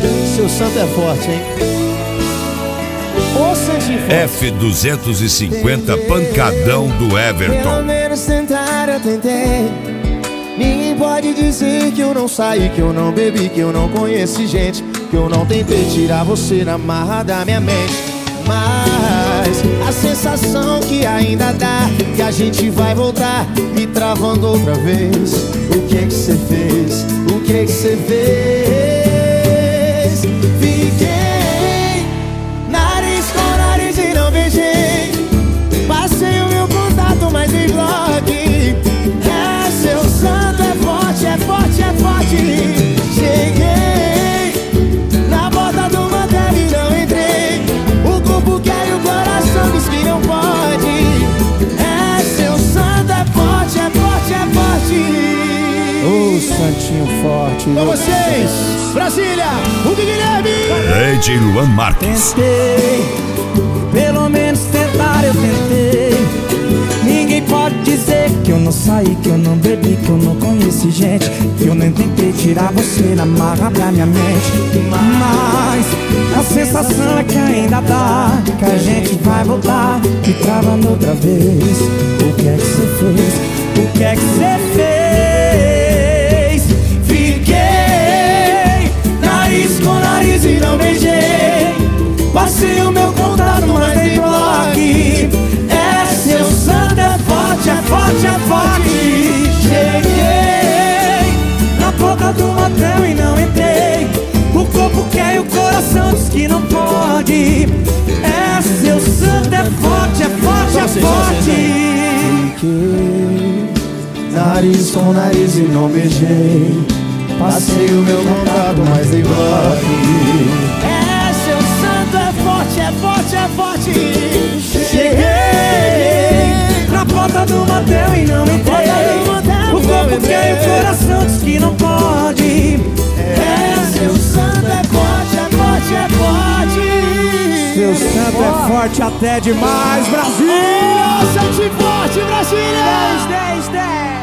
Seu santo é forte, hein? Ô santinho forte. F250 pancadão do Everton. Pelo menos tentar eu tentei. Ninguém pode dizer que eu não saí, que eu não bebi, que eu não conheci gente, que eu não tentei tirar você na marra da minha mente. Mas a sensação que ainda dá, que a gente vai voltar, me travando outra vez. O que é que você fez? O que é que você fez? Fiquei nariz com nariz e não beijei. Passei o meu contato, mas em bloco. É, seu santo é forte, é forte, é forte. Cheguei na porta do motel e não entrei. O corpo quer e o coração diz que não pode. É, seu santo é forte, é forte, é forte. Ô, santinho forte. Com vocês, Brasília, o Guilherme. DJ Luan Marques. Tentei, pelo menos tentar eu tentei. Ninguém pode dizer que eu não saí, que eu não bebi, que eu não conheci gente, que eu nem tentei tirar você na marra da minha mente. Mas a sensação é que ainda dá, que a gente vai voltar, me travando outra vez. O que é que você fez? O que é que você fez? Fiquei nariz com nariz e não beijei. Passei o meu contato, mas nem bloco. É, seu santo é forte, é forte, é forte. Cheguei na porta do motel e não entrei. O corpo quer e o coração diz que não pode. É, seu santo é forte, é forte, é forte. Fiquei nariz com nariz e não beijei. Passei o meu contato, mas dei bloco. É, seu santo é forte, é forte, é forte. Cheguei na porta do motel e não entrei. O corpo quer e o coração diz que não pode. É, seu santo é forte, é forte, é forte. Seu santo é forte até demais, Brasil! Santo forte, Brasília! 10, 10, 10.